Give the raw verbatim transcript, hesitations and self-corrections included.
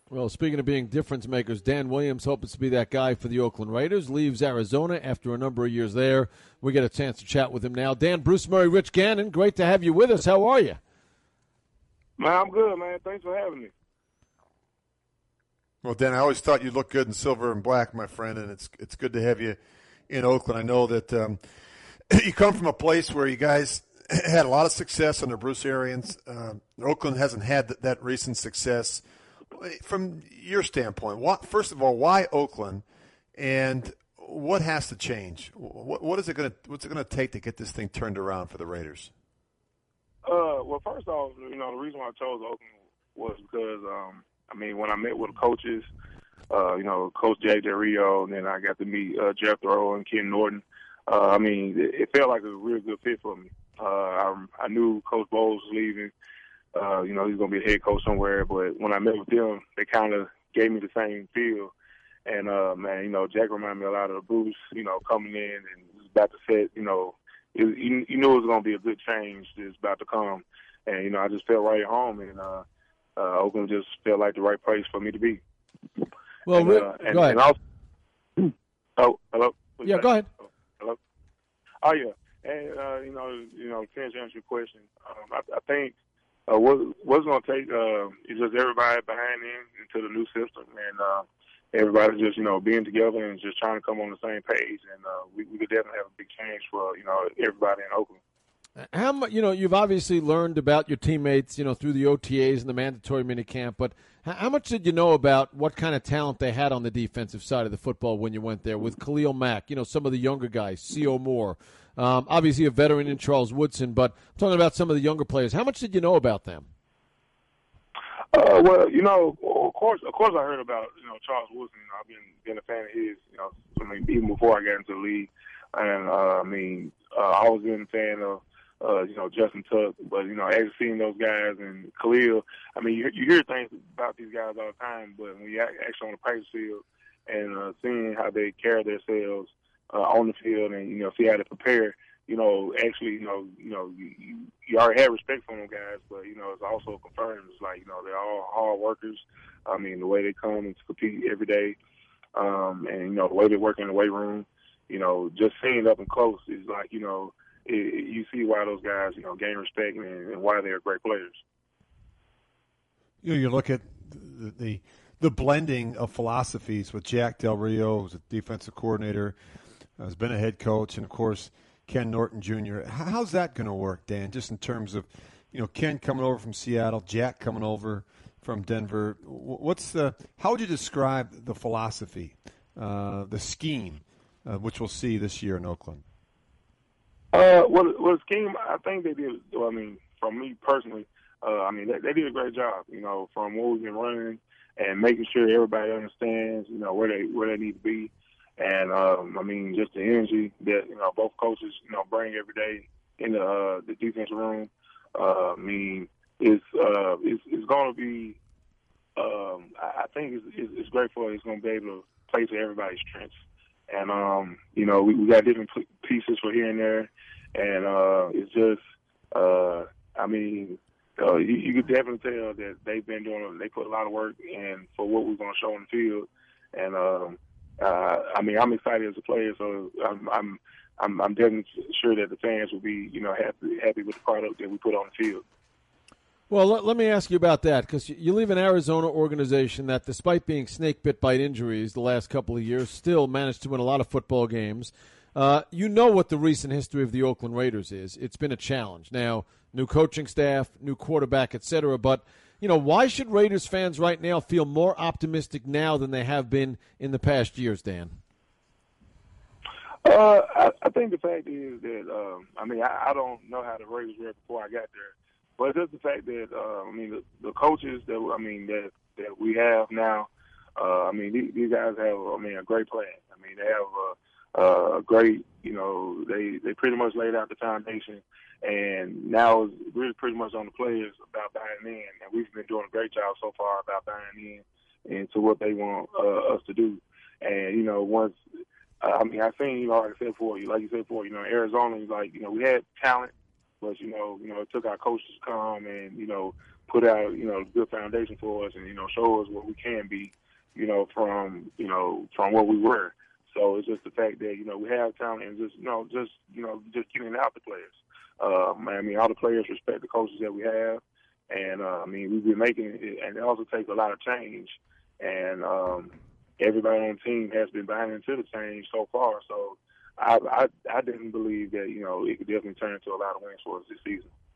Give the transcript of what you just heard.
Well, speaking of being difference makers, Dan Williams hopes to be that guy for the Oakland Raiders. Leaves Arizona after a number of years there. We get a chance to chat with him now. Dan, Bruce Murray, Rich Gannon, great to have you with us. How are you? Man, I'm good, man. Thanks for having me. Well, Dan, I always thought you looked good in silver and black, my friend, and it's it's good to have you in Oakland. I know that um, you come from a place where you guys had a lot of success under Bruce Arians. Uh, Oakland hasn't had that, that recent success. From your standpoint, what, first of all, why Oakland, and what has to change? What, what is it going to what's it going to take to get this thing turned around for the Raiders? Uh, well, first off, you know, the reason why I chose Oakland was because, um, I mean, when I met with the coaches, uh, you know, Coach J J Rio, and then I got to meet uh, Jethro and Ken Norton. Uh, I mean, it, it felt like a real good fit for me. Uh, I, I knew Coach Bowles was leaving. Uh, you know, he's going to be a head coach somewhere. But when I met with them, they kind of gave me the same feel. And, uh, man, you know, Jack reminded me a lot of Bruce, you know, coming in and was about to set, you know, it, you, you knew it was going to be a good change that's about to come. And, you know, I just felt right at home. And uh, uh, Oakland just felt like the right place for me to be. Well, and, Rick, uh, and, go ahead. And also, oh, hello? Yeah, go ahead. Oh, hello? Oh, yeah. And, uh, you know, you know, to answer your question, um, I, I think, Uh, what, what's going to take uh, is just everybody behind in into the new system, and uh, everybody just, you know, being together and just trying to come on the same page. And uh, we, we could definitely have a big change for, you know, everybody in Oakland. How much, you know, you've obviously learned about your teammates, you know, through the O T As and the mandatory minicamp, but how much did you know about what kind of talent they had on the defensive side of the football when you went there with Khalil Mack, you know, some of the younger guys, C O Moore, um, obviously a veteran in Charles Woodson, but I'm talking about some of the younger players. How much did you know about them? Uh, well, you know, of course, of course, I heard about, you know, Charles Woodson. You know, I've been been a fan of his, you know, I mean, even before I got into the league, and uh, I mean, uh, I always been a fan of. Uh, you know, Justin Tuck, but, you know, actually seeing those guys and Khalil, I mean, you, you hear things about these guys all the time, but when you actually on the practice field and uh, seeing how they carry themselves uh, on the field and, you know, see how they prepare, you know, actually, you know, you know, you, you already have respect for them guys, but, you know, it's also confirmed. It's like, you know, they're all hard workers. I mean, the way they come and compete every day, um, and, you know, the way they work in the weight room, you know, just seeing it up and close is like, you know, It, you see why those guys, you know, gain respect and, and why they're great players. You know, you look at the, the the blending of philosophies with Jack Del Rio, who's a defensive coordinator, uh, has been a head coach, and of course Ken Norton Junior How's that going to work, Dan? Just in terms of, you know, Ken coming over from Seattle, Jack coming over from Denver. What's the? How would you describe the philosophy, uh, the scheme, uh, which we'll see this year in Oakland? Uh, well, well, the scheme, I think they did. I mean, from me personally, uh, I mean, they, they did a great job. You know, from what we've been running and making sure everybody understands, you know, where they where they need to be, and um, I mean, just the energy that, you know, both coaches, you know, bring every day in the uh, the defensive room. Uh, I mean, it's uh, it's, it's going to be. Um, I think it's, it's, it's great for. It's going to be able to play to everybody's strengths. And, um, you know, we, we got different pieces for here and there. And uh, it's just, uh, I mean, uh, you, you could definitely tell that they've been doing, they put a lot of work in for what we're going to show on the field. And, um, uh, I mean, I'm excited as a player, so I'm, I'm, I'm, I'm definitely sure that the fans will be, you know, happy, happy with the product that we put on the field. Well, let, let me ask you about that, because you leave an Arizona organization that, despite being snake-bit by injuries the last couple of years, still managed to win a lot of football games. Uh, you know what the recent history of the Oakland Raiders is. It's been a challenge. Now, new coaching staff, new quarterback, et cetera. But, you know, why should Raiders fans right now feel more optimistic now than they have been in the past years, Dan? Uh, I, I think the fact is that, um, I mean, I, I don't know how the Raiders were before I got there. But it's just the fact that, uh, I mean, the, the coaches that, I mean, that, that we have now, uh, I mean, these, these guys have, I mean, a great plan. I mean, they have a, a great, you know, they, they pretty much laid out the foundation. And now it's really pretty much on the players about buying in. And we've been doing a great job so far about buying in into what they want uh, us to do. And, you know, once, uh, I mean, I think, you know, like I said before, like you said before, you know, Arizona, like, you know, we had talent. But, you know, you know, it took our coaches to come and, you know, put out, you know, a good foundation for us and, you know, show us what we can be, you know, from, you know, from what we were. So it's just the fact that, you know, we have talent and just, you know, just, you know, just getting out the players. Um, I mean, all the players respect the coaches that we have. And, uh, I mean, we've been making it, and it also takes a lot of change. And um, everybody on the team has been buying into the change so far. So I, I, I didn't believe that, you know, it could definitely turn into a lot of wins for us this season.